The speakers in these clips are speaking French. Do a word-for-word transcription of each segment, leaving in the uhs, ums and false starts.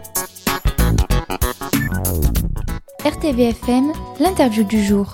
R T V F M, l'interview du jour.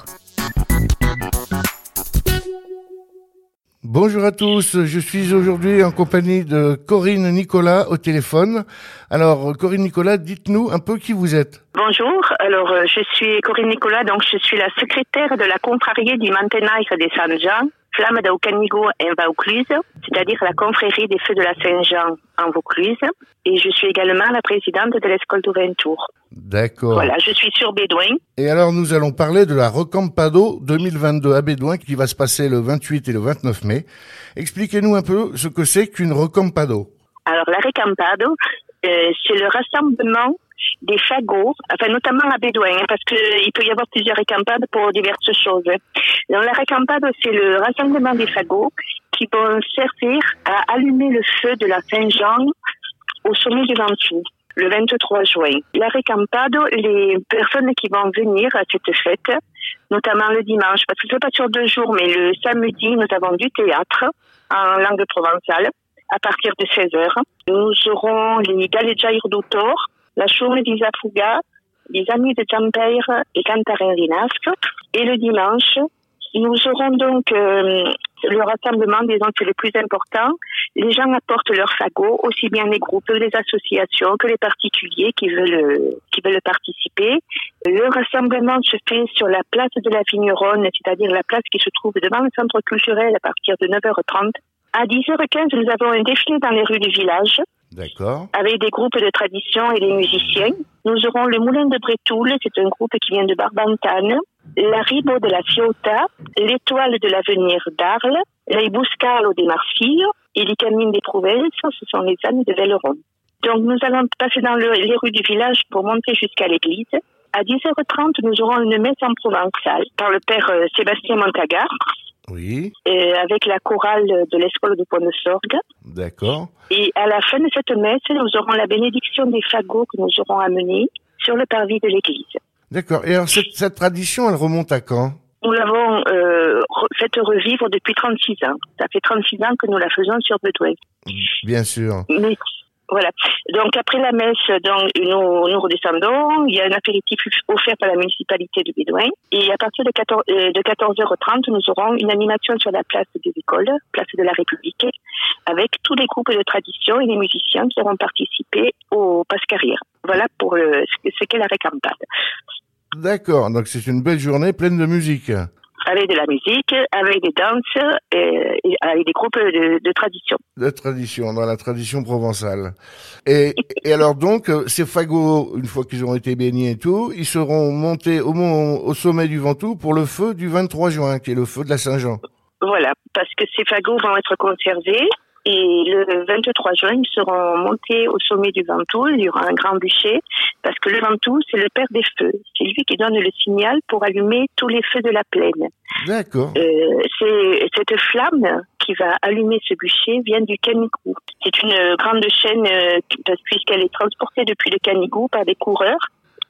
Bonjour à tous, je suis aujourd'hui en compagnie de Corinne Nicolas au téléphone. Alors Corinne Nicolas, dites-nous un peu qui vous êtes. Bonjour, alors euh, je suis Corinne Nicolas, donc je suis la secrétaire de la confrérie du Mantenaire des Saint-Jean, Flamme do Canigou en Vaucluse, c'est-à-dire la confrérie des Feux de la Saint-Jean en Vaucluse, et je suis également la présidente de l'école du Ventour. D'accord. Voilà, je suis sur Bédouin. Et alors nous allons parler de la Recampado deux mille vingt-deux à Bédouin qui va se passer le vingt-huit et le vingt-neuf mai. Expliquez-nous un peu ce que c'est qu'une Recampado. Alors la Recampado, euh, c'est le rassemblement des fagots, enfin notamment à Bédouin, parce que il peut y avoir plusieurs recampades pour diverses choses. Donc la Recampado, c'est le rassemblement des fagots qui vont servir à allumer le feu de la Saint-Jean au sommet du Ventoux, le vingt-trois juin. La Recampado, les personnes qui vont venir à cette fête, notamment le dimanche, parce que c'est pas sur deux jours, mais le samedi, nous avons du théâtre en langue provençale à partir de seize heures. Nous aurons les Galleggiaires d'auteur, la Chourne d'Isafuga, les Amis de Jampeire et Cantarin Rinasque. Et le dimanche, nous aurons donc euh, le rassemblement des gens, c'est le plus important. Les gens apportent leurs fagots, aussi bien les groupes, les associations que les particuliers qui veulent qui veulent participer. Le rassemblement se fait sur la place de la Vigneronne, c'est-à-dire la place qui se trouve devant le centre culturel à partir de neuf heures trente. À dix heures quinze, nous avons un défilé dans les rues du village. D'accord. Avec des groupes de tradition et des musiciens. Nous aurons le Moulin de Brétoul, c'est un groupe qui vient de Barbantane, la Ribo de la Fiota, l'Étoile de l'Avenir d'Arles, la Buscalo des Marfilles et les Camines des Prouvences, ce sont les ânes de Velleron. Donc nous allons passer dans le, les rues du village pour monter jusqu'à l'église. À dix heures trente, nous aurons une messe en provençal par le père euh, Sébastien Montagar. Oui. Euh, avec la chorale de l'école de Pont-de-Sorgue. D'accord. Et à la fin de cette messe, nous aurons la bénédiction des fagots que nous aurons amenés sur le parvis de l'église. D'accord. Et alors cette, cette tradition, elle remonte à quand ? Nous l'avons euh, fait revivre depuis trente-six ans. Ça fait trente-six ans que nous la faisons sur Bédouin. Bien sûr. Mais voilà. Donc après la messe, donc nous, nous redescendons. Il y a un apéritif offert par la municipalité de Bédouin. Et à partir de quatorze, euh, de quatorze heures trente, nous aurons une animation sur la place des écoles, place de la République, avec tous les groupes de tradition et les musiciens qui auront participé au passe-carrière. Voilà pour le, ce qu'est la Recampade. D'accord. Donc c'est une belle journée pleine de musique. Avec de la musique, avec des danses et, et avec des groupes de, de tradition. De tradition, dans la tradition provençale. Et, et alors donc, ces fagots, une fois qu'ils ont été baignés et tout, ils seront montés au, mont, au sommet du Ventoux pour le feu du vingt-trois juin, qui est le feu de la Saint-Jean. Voilà, parce que ces fagots vont être conservés. Et le vingt-trois juin, ils seront montés au sommet du Ventoux. Il y aura un grand bûcher, parce que le Ventoux, c'est le père des feux. C'est lui qui donne le signal pour allumer tous les feux de la plaine. D'accord. Euh, c'est, cette flamme qui va allumer ce bûcher vient du Canigou. C'est une grande chaîne, euh, puisqu'elle est transportée depuis le Canigou par des coureurs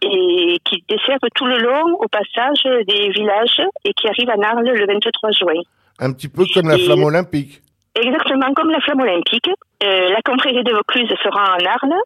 et qui desservent tout le long au passage des villages et qui arrive à Narles le vingt-trois juin. Un petit peu comme la et... flamme olympique. Exactement comme la flamme olympique. Euh, la confrérie de Vaucluse sera en Arles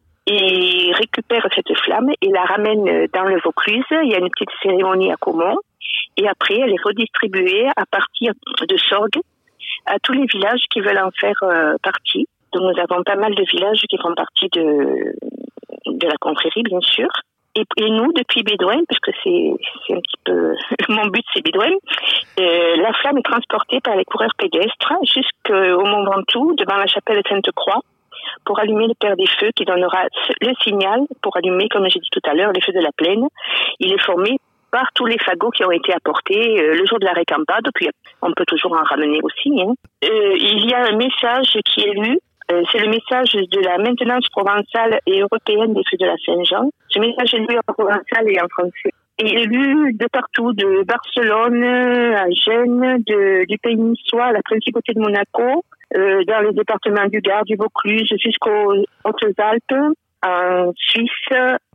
et récupère cette flamme et la ramène dans le Vaucluse. Il y a une petite cérémonie à Caumont et après elle est redistribuée à partir de Sorgue à tous les villages qui veulent en faire euh, partie. Donc nous avons pas mal de villages qui font partie de, de la confrérie bien sûr. Et, et nous, depuis Bédouin, parce que c'est, c'est un petit peu mon but, c'est Bédouin, euh, la flamme est transportée par les coureurs pédestres jusqu'au Mont Ventoux, devant la chapelle Sainte-Croix, pour allumer le Père des Feux qui donnera le signal pour allumer, comme j'ai dit tout à l'heure, les feux de la plaine. Il est formé par tous les fagots qui ont été apportés euh, le jour de la Recampade, puis on peut toujours en ramener aussi. Hein. Euh, il y a un message qui est lu. Euh, c'est le message de la maintenance provençale et européenne des feux de la Saint-Jean. Ce message est lu en provençal et en français. Et il est lu de partout, de Barcelone à Gênes, de, du pays niçois à la principauté de Monaco, euh, dans les départements du Gard, du Vaucluse, jusqu'aux Hautes-Alpes, en Suisse,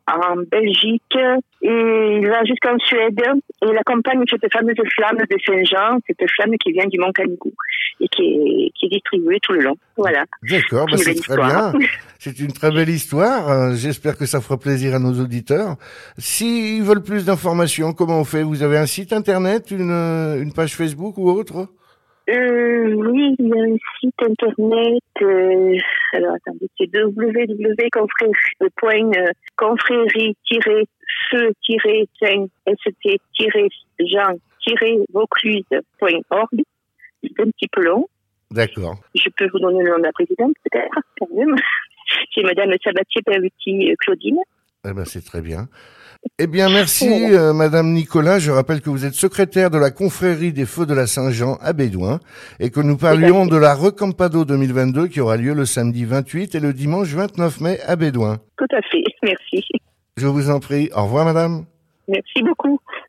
en Belgique et il va jusqu'en Suède et il accompagne cette fameuse flamme de Saint-Jean, cette flamme qui vient du Mont Canigou et qui est, qui est distribuée tout le long. Voilà. D'accord, bah c'est très bien. C'est une très belle histoire. J'espère que ça fera plaisir à nos auditeurs. S'ils veulent plus d'informations, comment on fait? Vous avez un site internet, une, une page Facebook ou autre? Euh, oui, il y a un site internet, euh, alors attendez, c'est w w w point confrérie tiret feu tiret saint st tiret jean tiret vaucluse point org. C'est un petit peu long. D'accord. Je peux vous donner le nom de la présidente, peut-être, quand même. C'est Madame Sabatier-Perruti-Claudine. Eh ben, c'est très bien. Eh bien, merci, euh, Madame Nicolas. Je rappelle que vous êtes secrétaire de la confrérie des Feux de la Saint-Jean à Bédouin et que nous parlions de la Recampado deux mille vingt-deux qui aura lieu le samedi vingt-huit et le dimanche vingt-neuf mai à Bédouin. Tout à fait. Merci. Je vous en prie. Au revoir, Madame. Merci beaucoup.